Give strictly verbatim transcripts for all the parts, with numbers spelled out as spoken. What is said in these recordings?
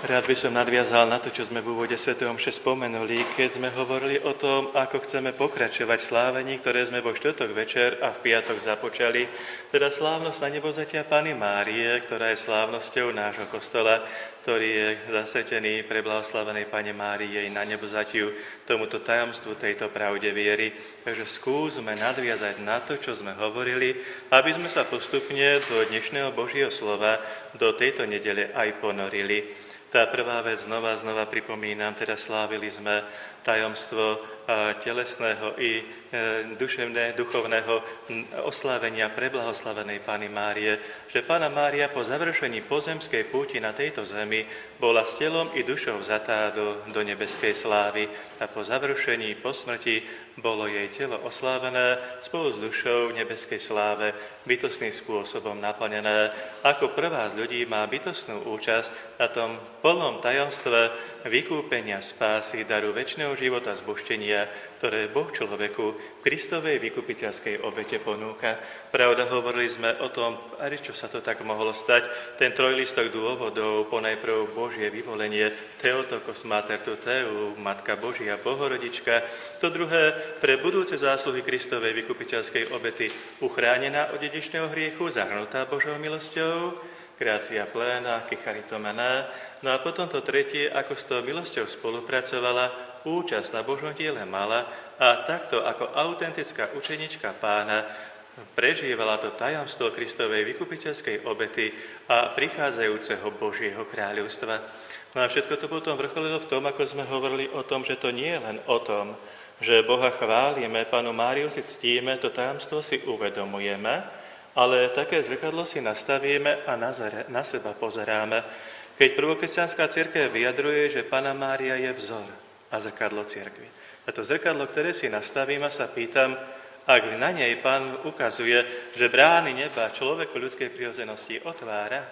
Rád by som nadviazal na to, čo sme v úvode svätej omše spomenuli, keď sme hovorili o tom, ako chceme pokračovať v slávení, ktoré sme vo štvrtok večer a v piatok započali, teda slávnosť na nebovzatia Panny Márie, ktorá je slávnosťou nášho kostola, ktorý je zasvetený pre blahoslavenej Panne Márii jej na nebovzatiu, tomuto tajomstvu, tejto pravde viery. Takže skúsme nadviazať na to, čo sme hovorili, aby sme sa postupne do dnešného Božieho slova, do tejto nedele aj ponorili. Tá prvá vec, znova, znova pripomínam, teda slávili sme tajomstvo telesného i duševného, duchovného oslávenia preblahoslavenej Panny Márie, že Panna Mária po završení pozemskej púti na tejto zemi bola s telom i dušou vzatá do, do nebeskej slávy a po završení, po smrti bolo jej telo oslávené spolu s dušou v nebeskej sláve bytostným spôsobom naplnené. Ako prvá z ľudí má bytostnú účasť na tom plnom tajomstve vykúpenia, spásy, daru večného života, zbožtenia, ktoré Boh človeku Kristovej vykupiteľskej obete ponúka. Pravda, hovorili sme o tom, čo sa to tak mohlo stať. Ten trojlistok dôvodov, ponajprv Božie vyvolenie, Theotokos Mater Tuteu, Matka Božia, Bohorodička. To druhé, pre budúce zásluhy Kristovej vykupiteľskej obety, uchránená od dedičného hriechu, zahrnutá Božou milosťou, Gratia plena, Kicharitomena. No a potom to tretie, ako s tou milosťou spolupracovala, účasť na Božom diele mala a takto ako autentická učenička Pána prežívala to tajomstvo Kristovej vykupiteľskej obety a prichádzajúceho Božieho kráľovstva. No a všetko to potom vrcholilo v tom, ako sme hovorili o tom, že to nie je len o tom, že Boha chválime, Pannu Máriu si ctíme, to tajomstvo si uvedomujeme, ale také zrkadlo si nastavíme a na, zare, na seba pozeráme. Keď prvokresťanská cirkev vyjadruje, že Panna Mária je vzor a zrkadlo cirkvi. A to zrkadlo, ktoré si nastavím, sa pýtam, ak na nej Pán ukazuje, že brány neba človeku ľudskej prirodzenosti otvára,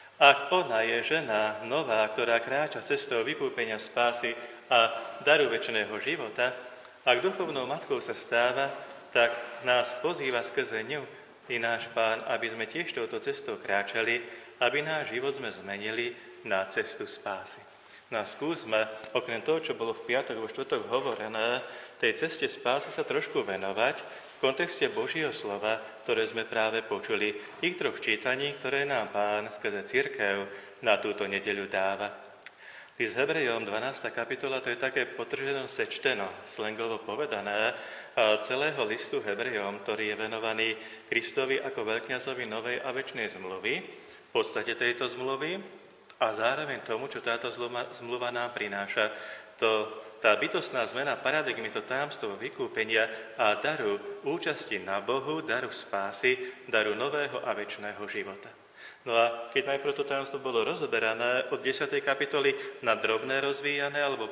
ak ona je žena nová, ktorá kráča cestou vykúpenia spásy a daru večného života, ak duchovnou matkou sa stáva, tak nás pozýva skrze ňu i náš Pán, aby sme tiež touto cestou kráčali, aby náš život sme zmenili na cestu spásy. No a skúsme, okrem toho, čo bolo v piatok, vo štvrtok hovorené, tej ceste spásy sa trošku venovať v kontexte Božieho slova, ktoré sme práve počuli, tých troch čítaní, ktoré nám Pán skrze cirkev na túto nedeľu dáva. List Hebrejom, dvanásta kapitola, to je také potrženo, sečteno, slangovo povedané, celého listu Hebrejom, ktorý je venovaný Kristovi ako veľkňazovi novej a večnej zmluvy, v podstate tejto zmluvy a zároveň tomu, čo táto zmluva nám prináša. To, tá bytostná zmena paradigmy, to tajomstvo vykúpenia a daru účasti na Bohu, daru spásy, daru nového a večného života. No a keď najprv to tajomstvo bolo rozoberané od desiatej kapitoly na drobné rozvíjané alebo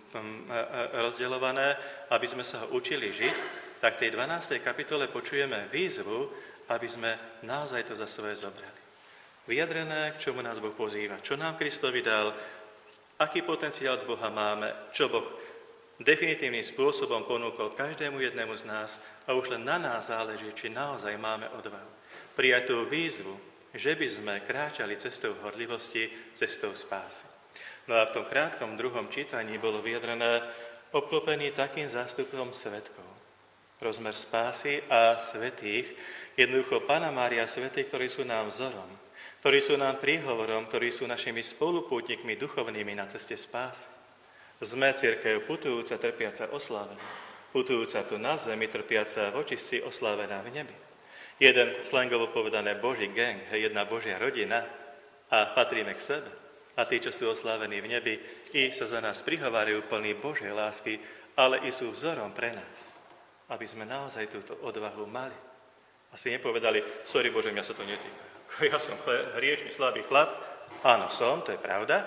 rozdeľované, aby sme sa ho učili žiť, tak v tej dvanástej kapitole počujeme výzvu, aby sme naozaj to za svoje zobrali. Vyjadrené, k čomu nás Boh pozýva, čo nám Kristovi dal, aký potenciál od Boha máme, čo Boh definitívnym spôsobom ponúkol každému jednému z nás a už len na nás záleží, či naozaj máme odvahu prijať tú výzvu, že by sme kráčali cestou horlivosti, cestou spásy. No a v tom krátkom druhom čítaní bolo vyjadrené obklopený takým zástupom svedkov. Rozmer spásy a svätých, jednoducho Panna Mária svätých, ktorí sú nám vzorom, ktorí sú nám príhovorom, ktorí sú našimi spolupútnikmi duchovnými na ceste spásy. Sme cirkev putujúca, trpiaca, oslávená. Putujúca tu na zemi, trpiaca v očistci, oslávená v nebi. Jeden slangovo povedané Boží gang, jedna Božia rodina a patríme k sebe. A tí, čo sú oslávení v nebi, i sa za nás prihovárajú plní Božej lásky, ale i sú vzorom pre nás, aby sme naozaj túto odvahu mali. Asi nepovedali, sorry Bože, mňa sa to netýka. Ja som hriešný, slabý chlap. Áno, som, to je pravda,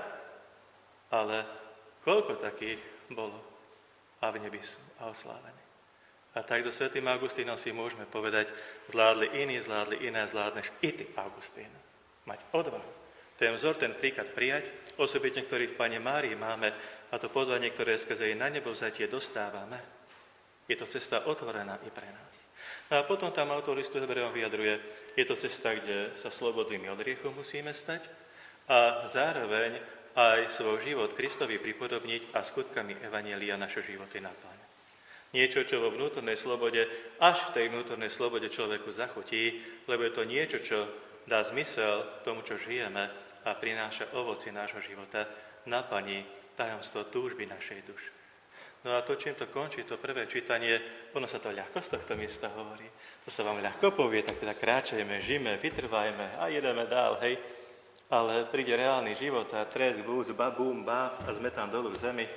ale koľko takých bolo a v nebi sú a oslávení. A tak so svätým Augustínom si môžeme povedať, zvládli iní, zvládli iné, zvládneš i ty, Augustín. Mať odvahu. Ten vzor, ten príklad prijať, osobitne, ktorý v Panne Márii máme, a to pozvanie, ktoré skrze jej na nebovzatie dostávame, je to cesta otvorená i pre nás. No a potom tam autor listu Hebrejom vyjadruje, je to cesta, kde sa slobodnými od hriechu musíme stať a zároveň aj svoj život Kristovi pripodobniť a skutkami evanjelia naše životy naplňať. Niečo, čo vo vnútornej slobode, až v tej vnútornej slobode človeku zachutí, lebo je to niečo, čo dá zmysel tomu, čo žijeme a prináša ovoci nášho života, naplní tajomstvo túžby našej duše. No a to, čím to končí, to prvé čítanie, ono sa to ľahko z tohto miesta hovorí. To sa vám ľahko povie, tak teda kráčajme, žijeme, vytrvajme a jedeme dál, hej. Ale príde reálny život a tresk, búz, babúm, bác a sme tam dolu v zemi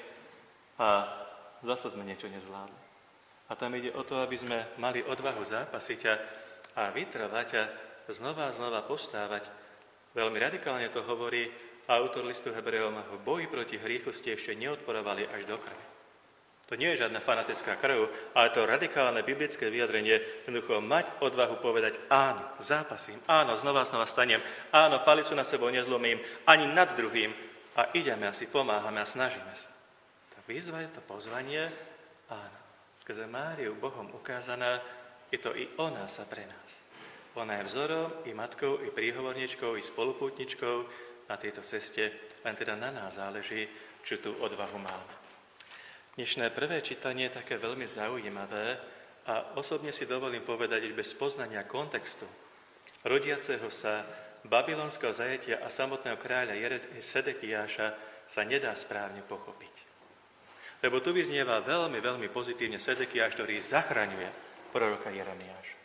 a zase sme niečo nezvládli. A tam ide o to, aby sme mali odvahu zápasiť a, a vytrvať a znova a znova postávať. Veľmi radikálne to hovorí autor listu Hebrejom, v boji proti hriechu ste ešte neodporovali až do krvi. To nie je žiadna fanatická krv, ale to radikálne biblické vyjadrenie, jednoducho mať odvahu povedať áno, zápasím, áno, znova znova stanem, áno, palicu na sebou nezlomím, ani nad druhým a ideme a si pomáhame a snažíme sa. Tá výzva je to pozvanie, áno, skrze Máriu Bohom ukázaná, je to i ona sa pre nás. Ona je vzorom, i matkou, i príhovorničkou, i spolupútničkou na tejto ceste, len teda na nás záleží, či tú odvahu máme. Dnešné prvé čítanie je také veľmi zaujímavé a osobne si dovolím povedať, že bez poznania kontextu rodiaceho sa babylonského zajatia a samotného kráľa Sedekiáša sa nedá správne pochopiť. Lebo tu vyznieva veľmi, veľmi pozitívne Sedekiáš, ktorý zachraňuje proroka Jeremiáša.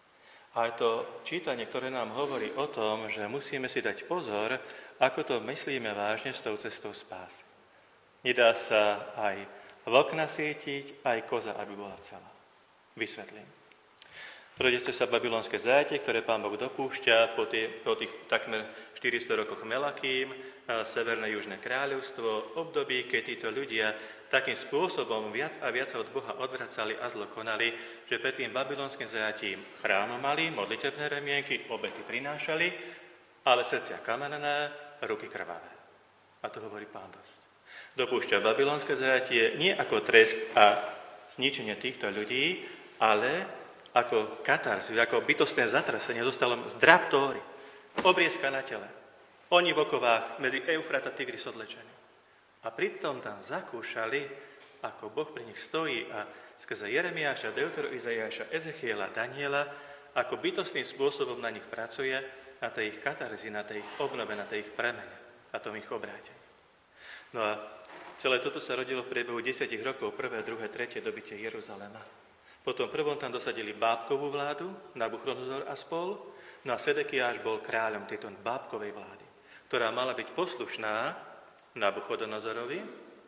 A to čítanie, ktoré nám hovorí o tom, že musíme si dať pozor, ako to myslíme vážne s tou cestou spásy. Nedá sa aj vlk nasietiť, aj koza, aby bola celá. Vysvetlím. Rodiace sa babylonské zajatie, ktoré Pán Boh dopúšťa po, tie, po tých takmer štyristo rokoch Melakým, severné južné kráľovstvo, období, keď títo ľudia takým spôsobom viac a viac od Boha odvracali a zlo konali, že pred tým babylonským zajatím chrámo mali, modlitebné remienky, obety prinášali, ale srdcia kamenné, ruky krvavé. A to hovorí Pán dosť. Dopúšťa babylonské zajatie nie ako trest a zničenie týchto ľudí, ale ako katarsiu, ako bytostné zatrasenie zostalo zdraptóry, obriezka na tele. Oni v okovách medzi Eufrat a Tigris odlečení. A pritom tam zakúšali, ako Boh pri nich stojí a skrze Jeremiáša, Deutero, Izaiáša, Ezechiela, Daniela, ako bytostným spôsobom na nich pracuje, na tej ich katarzi, na tej ich obnove, na tej ich premene, na tom ich obrátení. No a celé toto sa rodilo v priebehu desiatich rokov, prvé, druhé, tretie dobytie Jeruzalema. Potom prvom tam dosadili bábkovú vládu, Nabuchodonozor a spol, no a Sedekiáš bol kráľom tejto bábkovej vlády, ktorá mala byť poslušná Nabuchodonozorovi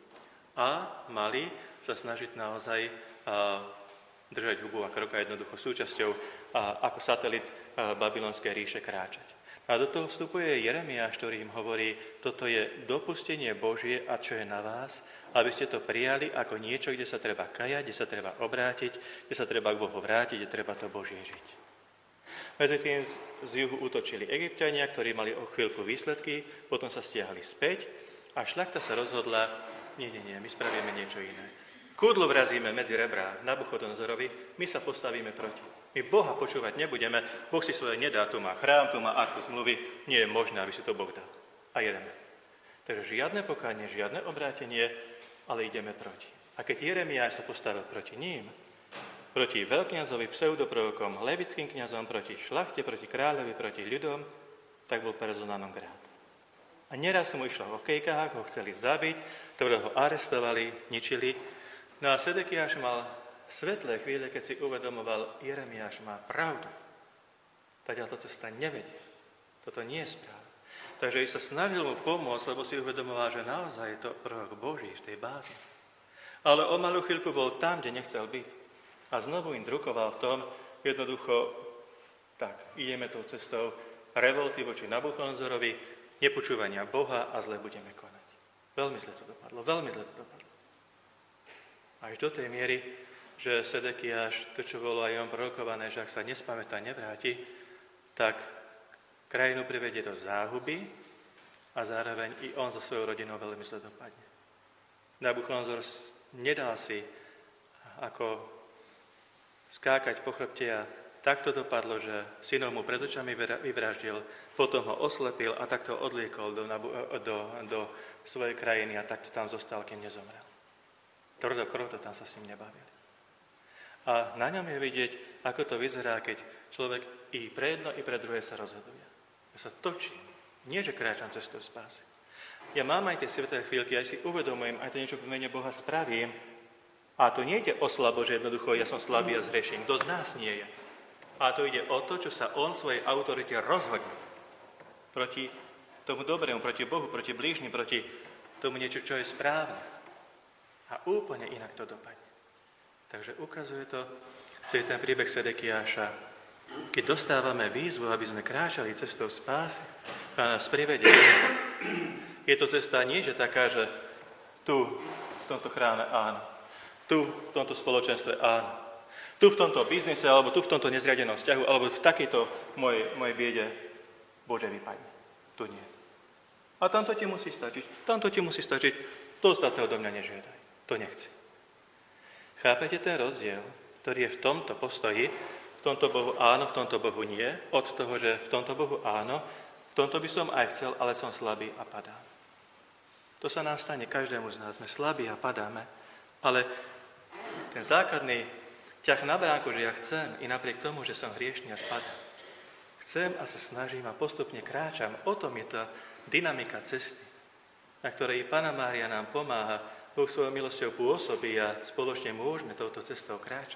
a mali sa snažiť naozaj a, držať hubu a kroka jednoducho súčasťou a, ako satelit a, babylonskej ríše kráčať. A do toho vstupuje Jeremiáš, ktorý im hovorí, toto je dopustenie Božie a čo je na vás, aby ste to prijali ako niečo, kde sa treba kajať, kde sa treba obrátiť, kde sa treba k Bohu vrátiť, kde treba to Božie žiť. Medzi tým z juhu útočili Egypťania, ktorí mali o chvíľku výsledky, potom sa stiahli späť a šľachta sa rozhodla, nie, nie, nie, my spravíme niečo iné. Kúdlo vrazíme medzi rebrá Nabuchodonozorovi, my sa postavíme proti. My Boha počúvať nebudeme, Boh si svoje nedá, tu má chrám, tu má archu zmluvy, nie je možné, aby si to Boh dal. A jedeme. Takže žiadne pokánie, žiadne obrátenie, ale ideme proti. A keď Jeremiáš sa postavil proti ním, proti veľkňazovi, pseudoprorokom, levickým kňazom, proti šlachte, proti kráľovi, proti ľuďom, tak bol persona non grata. A neraz mu išlo v okejkách, ho chceli zabiť, ktoré ho arestovali, ničili. No a Sedekiáš mal svetlé chvíle, keď si uvedomoval, Jeremiáš má pravdu. Tadiaľ to cesta nevedie. Toto nie je správne. Takže sa snažil mu pomôcť, lebo si uvedomoval, že naozaj je to prorok Boží v tej bázi. Ale o malú chvíľku bol tam, kde nechcel byť. A znovu im drukoval v tom, jednoducho, tak, ideme tou cestou revolty voči Nabuchodonozorovi, nepočúvania Boha a zle budeme konať. Veľmi zle to dopadlo, veľmi zle to dopadlo. Až do tej miery, že Sedekiáš, to čo bolo aj on prorokované, že ak sa nespamätá, nevráti, tak krajinu privedie do záhuby a zároveň i on so svojou rodinou veľmi zle dopadne. Nabuchodonozor nedal si ako skákať po chrbte a takto dopadlo, že synov mu pred očami vyvraždil, potom ho oslepil a takto odliekol do, do, do svojej krajiny a takto tam zostal, kým nezomrel. Tvrdo kroto tam sa s ním nebavili. A na ňom je vidieť, ako to vyzerá, keď človek i pre jedno, i pre druhé sa rozhoduje. Ja sa točím. Nie, že kráčam cestou spásy. Ja mám aj tie sveté chvíľky, aj si uvedomujem, aj to niečo v mene Boha spravím. A to nie ide o slabo, že jednoducho ja som slabý a zhreším. Kto z nás nie je. A to ide o to, čo sa on svojej autorite rozhodne. Proti tomu dobrému, proti Bohu, proti blížnym, proti tomu niečo, čo je správne. A úplne inak to dopadne. Takže ukazuje to celý ten príbeh Sedekiáša. Keď dostávame výzvu, aby sme kráčali cestou spásy, Pán nás privedie. Je to cesta nie, že taká, že tu, v tomto chráme áno, tu, v tomto spoločenstve áno, tu v tomto biznise, alebo tu v tomto nezriadenom vzťahu, alebo v takejto mojej, mojej biede, Bože, vypadne. Tu nie. A tamto ti musí stačiť, tamto ti musí stačiť, to ostatného do mňa nežiadaj. To nechci. Chápete ten rozdiel, ktorý je v tomto postoji, v tomto Bohu áno, v tomto Bohu nie, od toho, že v tomto Bohu áno, v tomto by som aj chcel, ale som slabý a padám. To sa nám stane každému z nás. Sme slabí a padáme, ale ten základný ťah na bránku, že ja chcem, i napriek tomu, že som hriešný a spadám. Chcem a sa snažím a postupne kráčam. O tom je tá dynamika cesty, na ktorej Panna Mária nám pomáha, Boh svojou milosťou pôsobí a spoločne môžeme touto cestou kráčať.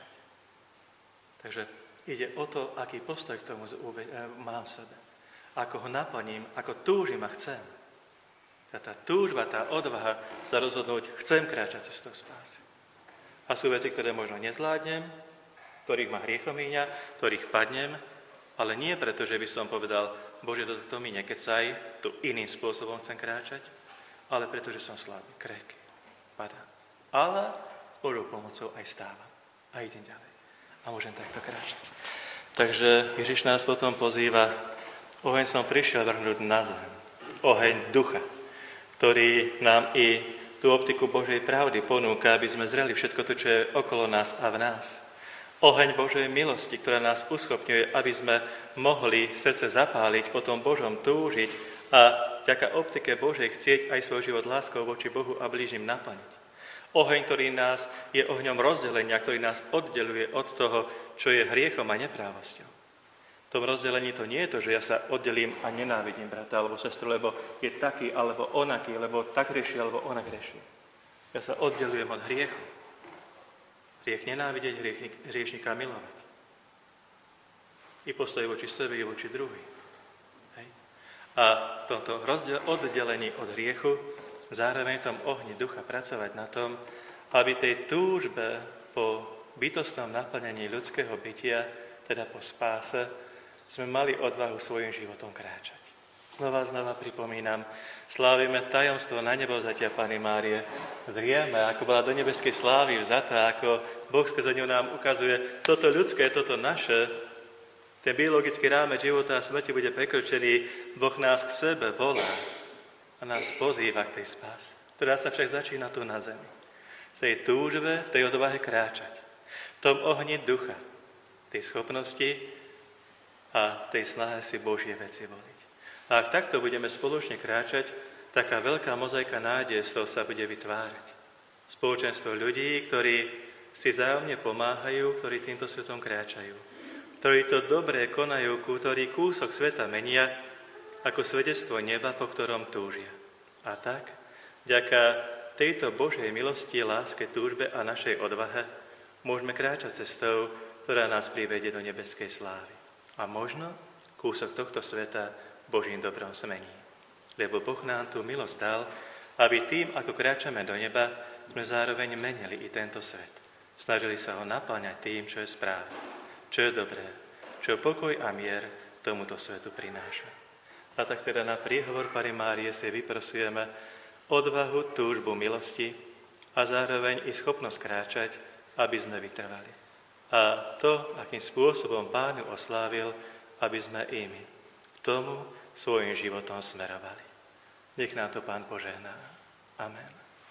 Takže ide o to, aký postoj k tomu mám v sebe. Ako ho naplním, ako túžim a chcem. Tá, tá túžba, tá odvaha sa rozhodnúť, chcem kráčať cestou spásy. A sú veci, ktoré možno nezvládnem, ktorých ma hriechom míňa, ktorých padnem, ale nie preto, že by som povedal, Bože, do tohto mi nekecaj, tu iným spôsobom chcem kráčať, ale preto, že som slabý, krehký, padám. Ale s Božou pomocou aj stávam a idem ďalej. A môžem takto kráčať. Takže Ježiš nás potom pozýva, oheň som prišiel vrhnúť na zem. Oheň ducha, ktorý nám i tú optiku Božej pravdy ponúka, aby sme zreli všetko to, čo je okolo nás a v nás. Oheň Božej milosti, ktorá nás uschopňuje, aby sme mohli srdce zapáliť, po tom Božom túžiť a vďaka optike Božej chcieť aj svoj život láskou voči Bohu a blížnym naplniť. Oheň, ktorý nás je ohňom rozdelenia, ktorý nás oddeluje od toho, čo je hriechom a neprávosťou. V tom rozdelení to nie je to, že ja sa oddelím a nenávidím brata alebo sestru, lebo je taký alebo onaký, lebo tak hreší alebo onak hreší. Ja sa oddelujem od hriechu. Hriech nenávidieť, hriech, hriešnika milovať. I postoj voči sebe, i voči druhým. Hej. A v tomto rozdiel, oddelení od hriechu zároveň v tom ohni ducha pracovať na tom, aby tej túžbe po bytostnom naplnení ľudského bytia, teda po spáse, sme mali odvahu svojim životom kráčať. Znova znova pripomínam, slávime tajomstvo na nebo vzatia Panny Márie. Zrieme, ako bola do nebeskej slávy vzatá, ako Boh skrze ňu nám ukazuje toto ľudské, toto naše, ten biologický rámec života a smrti bude prekročený. Boh nás k sebe volá a nás pozýva k tej spáse, ktorá sa však začína tu na zemi. V tej túžbe, v tej odvahe kráčať. V tom ohni ducha, tej schopnosti a tej snahe si Božie veci voliť. A ak takto budeme spoločne kráčať, taká veľká mozaika nádeje z toho sa bude vytvárať. Spoločenstvo ľudí, ktorí si vzájomne pomáhajú, ktorí týmto svetom kráčajú. Ktorí to dobré konajú, ktorí kúsok sveta menia, ako svedectvo neba, po ktorom túžia. A tak, vďaka tejto Božej milosti, láske, túžbe a našej odvahe môžeme kráčať cestou, ktorá nás privedie do nebeskej slávy. A možno kúsok tohto sveta Božím dobrom smení. Lebo Boh nám tú milosť dal, aby tým, ako kráčame do neba, sme zároveň menili i tento svet. Snažili sa ho napáňať tým, čo je správne, čo je dobré, čo pokoj a mier tomuto svetu prináša. A tak teda na príhovor Panny Márie si vyprosujeme odvahu, túžbu milosti a zároveň i schopnosť kráčať, aby sme vytrvali. A to, akým spôsobom Pán ju oslávil, aby sme i my k tomu svojim životom smerovali. Nech nám to Pán požehná. Amen.